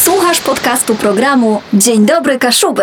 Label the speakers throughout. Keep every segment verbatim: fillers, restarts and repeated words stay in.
Speaker 1: Słuchasz podcastu programu Dzień dobry Kaszuby.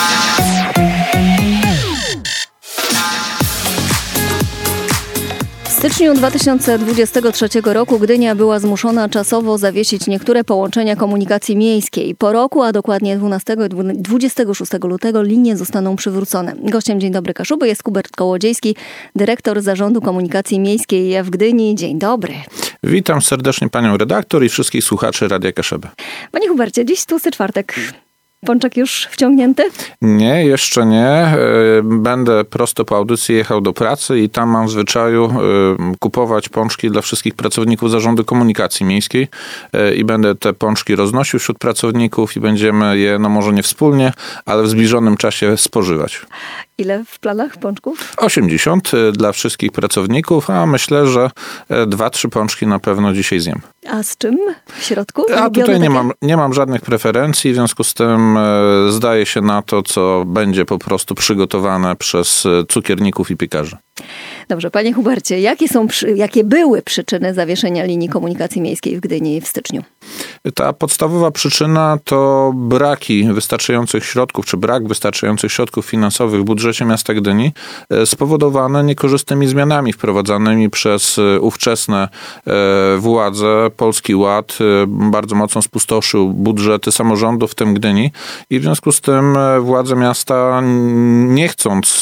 Speaker 1: W styczniu dwa tysiące dwudziestego trzeciego roku Gdynia była zmuszona czasowo zawiesić niektóre połączenia komunikacji miejskiej. Po roku, a dokładnie dwunastego i dwudziestego szóstego lutego linie zostaną przywrócone. Gościem Dzień dobry Kaszuby jest Hubert Kołodziejski, dyrektor Zarządu Komunikacji Miejskiej w Gdyni. Dzień dobry.
Speaker 2: Witam serdecznie panią redaktor i wszystkich słuchaczy Radia Kaszeby.
Speaker 1: Panie Hubercie, dziś tłusty czwartek. Pączek już wciągnięty?
Speaker 2: Nie, jeszcze nie. Będę prosto po audycji jechał do pracy i tam mam w zwyczaju kupować pączki dla wszystkich pracowników Zarządu Komunikacji Miejskiej i będę te pączki roznosił wśród pracowników i będziemy je, no może nie wspólnie, ale w zbliżonym czasie spożywać.
Speaker 1: Ile w planach pączków?
Speaker 2: osiemdziesiąt dla wszystkich pracowników, a myślę, że dwa, trzy pączki na pewno dzisiaj zjem.
Speaker 1: A z czym w środku?
Speaker 2: A tutaj nie mam, nie mam żadnych preferencji, w związku z tym zdaje się na to, co będzie po prostu przygotowane przez cukierników i piekarzy.
Speaker 1: Dobrze, panie Hubercie, jakie są, jakie były przyczyny zawieszenia linii komunikacji miejskiej w Gdyni w styczniu?
Speaker 2: Ta podstawowa przyczyna to braki wystarczających środków, czy brak wystarczających środków finansowych w budżecie miasta Gdyni, spowodowane niekorzystnymi zmianami wprowadzanymi przez ówczesne władze. Polski Ład bardzo mocno spustoszył budżety samorządów, w tym Gdyni, i w związku z tym władze miasta, nie chcąc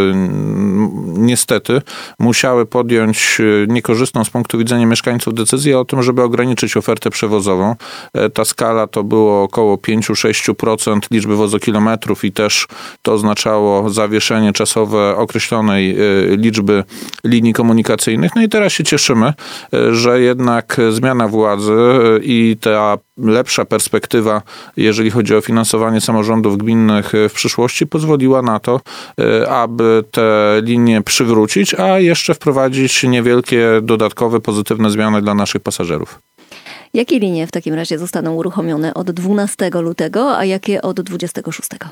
Speaker 2: niestety, musiały podjąć niekorzystną z punktu widzenia mieszkańców decyzję o tym, żeby ograniczyć ofertę przewozową. Ta skala to było około pięć do sześciu procent liczby wozokilometrów i też to oznaczało zawieszenie czasowe określonej liczby linii komunikacyjnych. No i teraz się cieszymy, że jednak zmiana władzy i ta lepsza perspektywa, jeżeli chodzi o finansowanie samorządów gminnych w przyszłości, pozwoliła na to, aby te linie przywrócić, a jeszcze wprowadzić niewielkie dodatkowe pozytywne zmiany dla naszych pasażerów.
Speaker 1: Jakie linie w takim razie zostaną uruchomione od dwunastego lutego, a jakie od dwudziestego szóstego?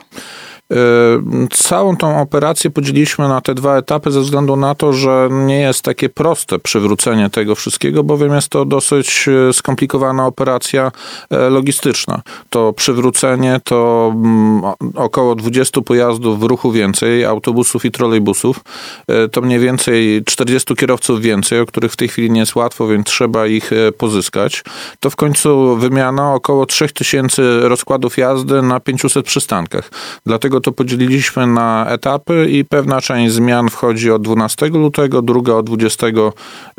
Speaker 2: Całą tą operację podzieliliśmy na te dwa etapy ze względu na to, że nie jest takie proste przywrócenie tego wszystkiego, bowiem jest to dosyć skomplikowana operacja logistyczna. To przywrócenie to około dwudziestu pojazdów w ruchu więcej, autobusów i trolejbusów. To mniej więcej czterdziestu kierowców więcej, o których w tej chwili nie jest łatwo, więc trzeba ich pozyskać. To w końcu wymiana około trzech tysięcy rozkładów jazdy na pięciuset przystankach. Dlatego to podzieliliśmy na etapy i pewna część zmian wchodzi od dwunastego lutego, druga od dwudziestego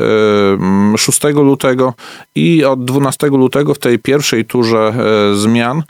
Speaker 2: szóstego lutego i od dwunastego lutego w tej pierwszej turze zmian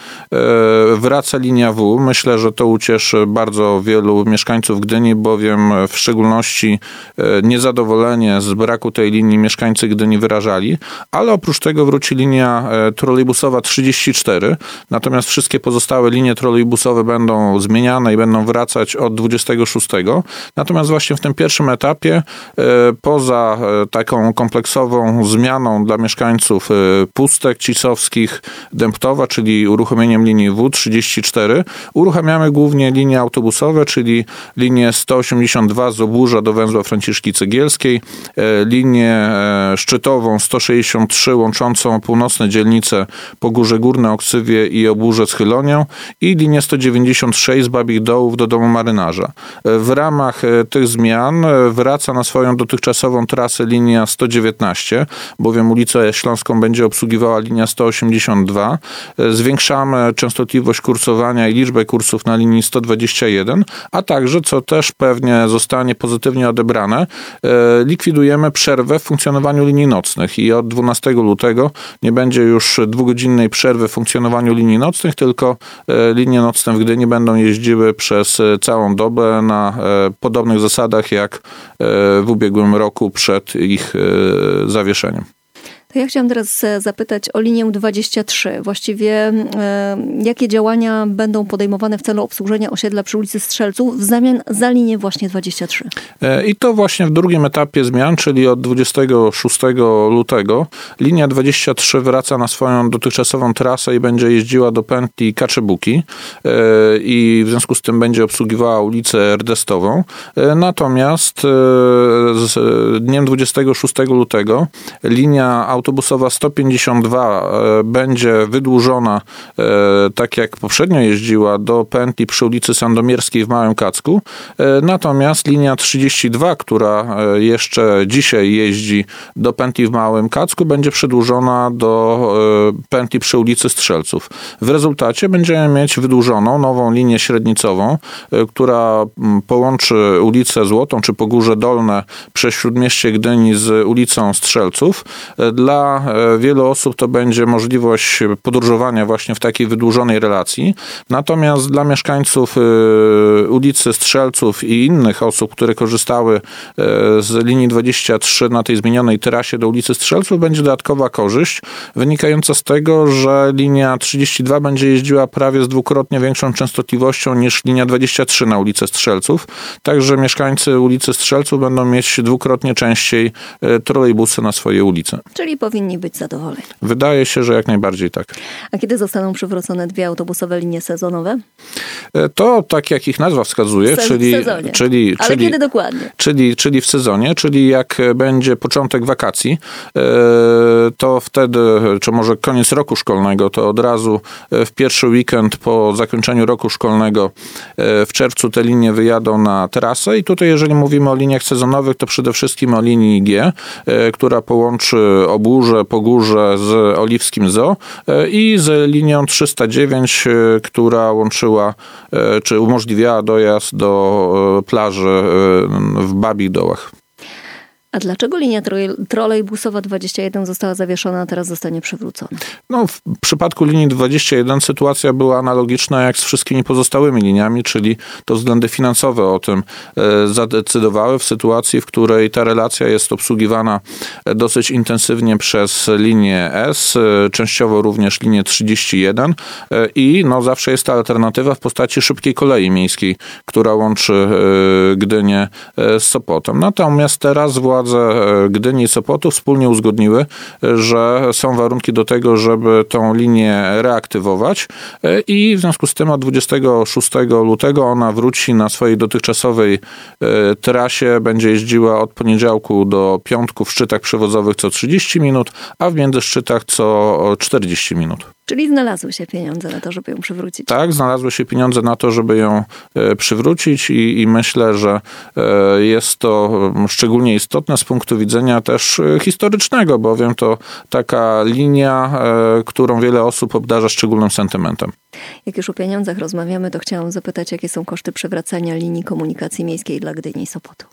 Speaker 2: wraca linia W. Myślę, że to ucieszy bardzo wielu mieszkańców Gdyni, bowiem w szczególności niezadowolenie z braku tej linii mieszkańcy Gdyni wyrażali, ale oprócz tego wróci linia trolejbusowa trzydzieści cztery, natomiast wszystkie pozostałe linie trolejbusowe będą zmieniane i będą wracać od dwudziestego szóstego. Natomiast właśnie w tym pierwszym etapie, poza taką kompleksową zmianą dla mieszkańców Pustek, Cisowskich, Dębtowa, czyli uruchomieniem linii W trzydzieści cztery, uruchamiamy głównie linie autobusowe, czyli linię sto osiemdziesiąt dwa z Oburza do węzła Franciszki Cegielskiej, linię szczytową sto sześćdziesiąt trzy łączącą północne dzielnice Pogórze Górne, Oksywie i Oburze z Chylonią i linię sto dziewięćdziesiąt sześć z Babich Dołów do Domu Marynarza. W ramach tych zmian wraca na swoją dotychczasową trasę linia sto dziewiętnaście, bowiem ulicę Śląską będzie obsługiwała linia sto osiemdziesiąt dwa. Zwiększamy częstotliwość kursowania i liczbę kursów na linii sto dwadzieścia jeden, a także, co też pewnie zostanie pozytywnie odebrane, likwidujemy przerwę w funkcjonowaniu linii nocnych i od dwunastego lutego nie będzie już dwugodzinnej przerwy w funkcjonowaniu linii nocnych, tylko linie nocne w Gdyni będą jeździły przez całą dobę na podobnych zasadach jak w ubiegłym roku przed ich zawieszeniem.
Speaker 1: To ja chciałam teraz zapytać o linię dwadzieścia trzy. Właściwie e, jakie działania będą podejmowane w celu obsłużenia osiedla przy ulicy Strzelców w zamian za linię właśnie dwadzieścia trzy?
Speaker 2: I to właśnie w drugim etapie zmian, czyli od dwudziestego szóstego lutego, linia dwadzieścia trzy wraca na swoją dotychczasową trasę i będzie jeździła do pętli Kaczebuki e, i w związku z tym będzie obsługiwała ulicę Erdestową. E, natomiast e, z dniem dwudziestego szóstego lutego linia autobusowa sto pięćdziesiąt dwa będzie wydłużona, tak jak poprzednio jeździła, do pętli przy ulicy Sandomierskiej w Małym Kacku. Natomiast linia trzydzieści dwa, która jeszcze dzisiaj jeździ do pętli w Małym Kacku, będzie przedłużona do pętli przy ulicy Strzelców. W rezultacie będziemy mieć wydłużoną nową linię średnicową, która połączy ulicę Złotą czy Pogórze Dolne przez Śródmieście Gdyni z ulicą Strzelców. Dla wielu osób to będzie możliwość podróżowania właśnie w takiej wydłużonej relacji. Natomiast dla mieszkańców ulicy Strzelców i innych osób, które korzystały z linii dwadzieścia trzy na tej zmienionej trasie do ulicy Strzelców, będzie dodatkowa korzyść wynikająca z tego, że linia trzydzieści dwa będzie jeździła prawie z dwukrotnie większą częstotliwością niż linia dwadzieścia trzy na ulicę Strzelców. Także mieszkańcy ulicy Strzelców będą mieć dwukrotnie częściej trolejbusy na swojej ulicy.
Speaker 1: Czyli powinni być zadowoleni.
Speaker 2: Wydaje się, że jak najbardziej tak.
Speaker 1: A kiedy zostaną przywrócone dwie autobusowe linie sezonowe?
Speaker 2: To tak jak ich nazwa wskazuje,
Speaker 1: Se-
Speaker 2: czyli,
Speaker 1: w sezonie.
Speaker 2: czyli,
Speaker 1: Ale
Speaker 2: czyli,
Speaker 1: kiedy dokładnie?
Speaker 2: Czyli, czyli w sezonie, czyli jak będzie początek wakacji, to wtedy, czy może koniec roku szkolnego, to od razu w pierwszy weekend po zakończeniu roku szkolnego w czerwcu te linie wyjadą na trasę i tutaj jeżeli mówimy o liniach sezonowych, to przede wszystkim o linii G, która połączy Obórze, Pogórze z Oliwskim Zoo i z linią trzysta dziewięć, która łączyła, czy umożliwiała dojazd do plaży w Babich Dołach.
Speaker 1: A dlaczego linia trolejbusowa dwadzieścia jeden została zawieszona, a teraz zostanie przywrócona?
Speaker 2: No, w przypadku linii dwadzieścia jeden sytuacja była analogiczna jak z wszystkimi pozostałymi liniami, czyli to względy finansowe o tym zadecydowały w sytuacji, w której ta relacja jest obsługiwana dosyć intensywnie przez linię S, częściowo również linię trzydzieści jeden i no, zawsze jest ta alternatywa w postaci szybkiej kolei miejskiej, która łączy Gdynię z Sopotem. Natomiast teraz władze Gdyni i Sopotu wspólnie uzgodniły, że są warunki do tego, żeby tą linię reaktywować i w związku z tym od dwudziestego szóstego lutego ona wróci na swojej dotychczasowej trasie, będzie jeździła od poniedziałku do piątku w szczytach przewozowych co trzydzieści minut, a w międzyszczytach co czterdzieści minut.
Speaker 1: Czyli znalazły się pieniądze na to, żeby ją przywrócić.
Speaker 2: Tak, znalazły się pieniądze na to, żeby ją przywrócić i, i myślę, że jest to szczególnie istotne z punktu widzenia też historycznego, bowiem to taka linia, którą wiele osób obdarza szczególnym sentymentem.
Speaker 1: Jak już o pieniądzach rozmawiamy, to chciałam zapytać, jakie są koszty przywracania linii komunikacji miejskiej dla Gdyni i Sopotu?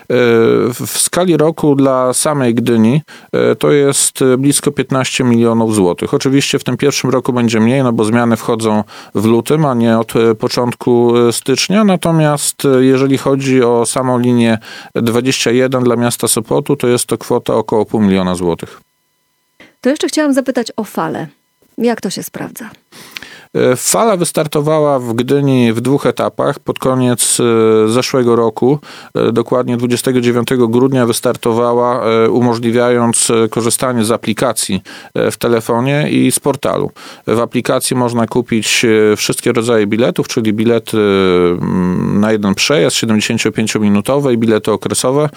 Speaker 2: W skali roku dla samej Gdyni to jest blisko piętnaście milionów złotych. Oczywiście w tym pierwszym roku będzie mniej, no bo zmiany wchodzą w lutym, a nie od początku stycznia. Natomiast jeżeli chodzi o samą linię dwadzieścia jeden dla miasta Sopotu, to jest to kwota około pół miliona złotych.
Speaker 1: To jeszcze chciałam zapytać o falę. Jak to się sprawdza?
Speaker 2: Fala wystartowała w Gdyni w dwóch etapach. Pod koniec zeszłego roku, dokładnie dwudziestego dziewiątego grudnia wystartowała, umożliwiając korzystanie z aplikacji w telefonie i z portalu. W aplikacji można kupić wszystkie rodzaje biletów, czyli bilety na jeden przejazd siedemdziesięciopięciominutowe i bilety okresowe.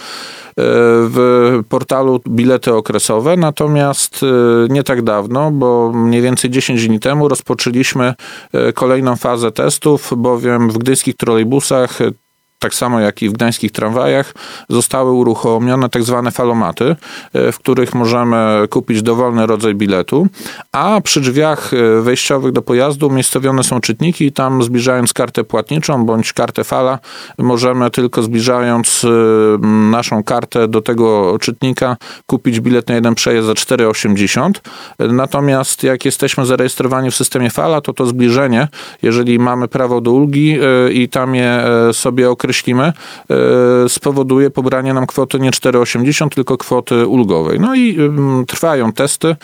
Speaker 2: W portalu bilety okresowe, natomiast nie tak dawno, bo mniej więcej dziesięć dni temu rozpoczęliśmy kolejną fazę testów, bowiem w gdyńskich trolejbusach, tak samo jak i w gdańskich tramwajach, zostały uruchomione tak zwane falomaty, w których możemy kupić dowolny rodzaj biletu, a przy drzwiach wejściowych do pojazdu umiejscowione są czytniki i tam zbliżając kartę płatniczą bądź kartę Fala, możemy tylko zbliżając naszą kartę do tego czytnika kupić bilet na jeden przejazd za cztery osiemdziesiąt. Natomiast jak jesteśmy zarejestrowani w systemie Fala, to to zbliżenie, jeżeli mamy prawo do ulgi i tam je sobie określimy, spowoduje pobranie nam kwoty nie cztery osiemdziesiąt, tylko kwoty ulgowej. No i trwają testy.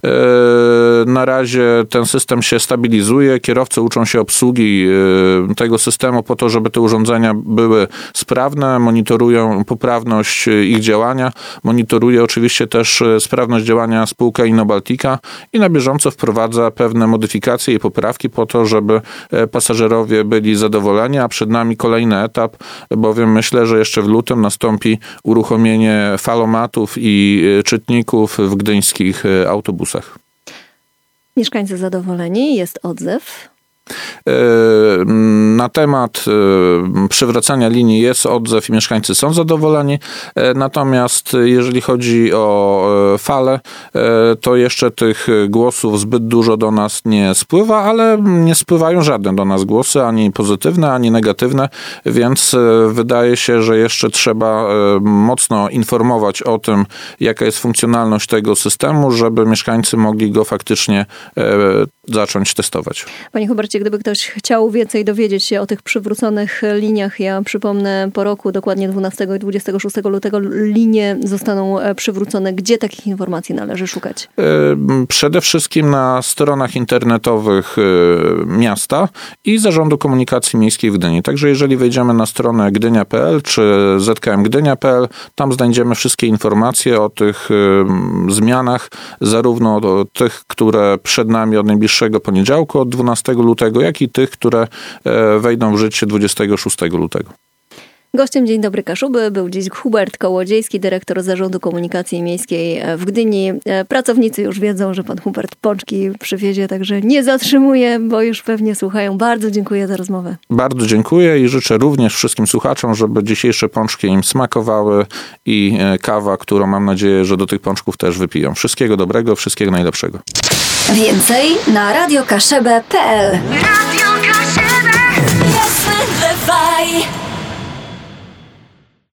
Speaker 2: Na razie ten system się stabilizuje. Kierowcy uczą się obsługi tego systemu po to, żeby te urządzenia były sprawne, monitorują poprawność ich działania, monitoruje oczywiście też sprawność działania spółka Innobaltica i na bieżąco wprowadza pewne modyfikacje i poprawki po to, żeby pasażerowie byli zadowoleni, a przed nami kolejny etap, bowiem myślę, że jeszcze w lutym nastąpi uruchomienie falomatów i czytników w gdyńskich autobusach.
Speaker 1: Mieszkańcy zadowoleni, jest odzew.
Speaker 2: Na temat przywracania linii jest odzew i mieszkańcy są zadowoleni, natomiast jeżeli chodzi o falę, to jeszcze tych głosów zbyt dużo do nas nie spływa, ale nie spływają żadne do nas głosy, ani pozytywne, ani negatywne, więc wydaje się, że jeszcze trzeba mocno informować o tym, jaka jest funkcjonalność tego systemu, żeby mieszkańcy mogli go faktycznie zacząć testować.
Speaker 1: Panie Hubercie, gdyby ktoś chciał więcej dowiedzieć się o tych przywróconych liniach, ja przypomnę, po roku, dokładnie dwunastego i dwudziestego szóstego lutego linie zostaną przywrócone. Gdzie takich informacji należy szukać?
Speaker 2: Przede wszystkim na stronach internetowych miasta i Zarządu Komunikacji Miejskiej w Gdyni. Także jeżeli wejdziemy na stronę gdynia kropka p l czy z k m gdynia kropka p l, tam znajdziemy wszystkie informacje o tych zmianach, zarówno tych, które przed nami od najbliższego poniedziałku, od dwunastego lutego, jak i tych, które wejdą w życie dwudziestego szóstego lutego.
Speaker 1: Gościem Dzień Dobry Kaszuby był dziś Hubert Kołodziejski, dyrektor Zarządu Komunikacji Miejskiej w Gdyni. Pracownicy już wiedzą, że pan Hubert pączki przywiezie, także nie zatrzymuję, bo już pewnie słuchają. Bardzo dziękuję za rozmowę.
Speaker 2: Bardzo dziękuję i życzę również wszystkim słuchaczom, żeby dzisiejsze pączki im smakowały i kawa, którą mam nadzieję, że do tych pączków też wypiją. Wszystkiego dobrego, wszystkiego najlepszego.
Speaker 1: Więcej na radio kaszebę kropka p l.
Speaker 3: Radio Kaszebę. Jasne, dawaj.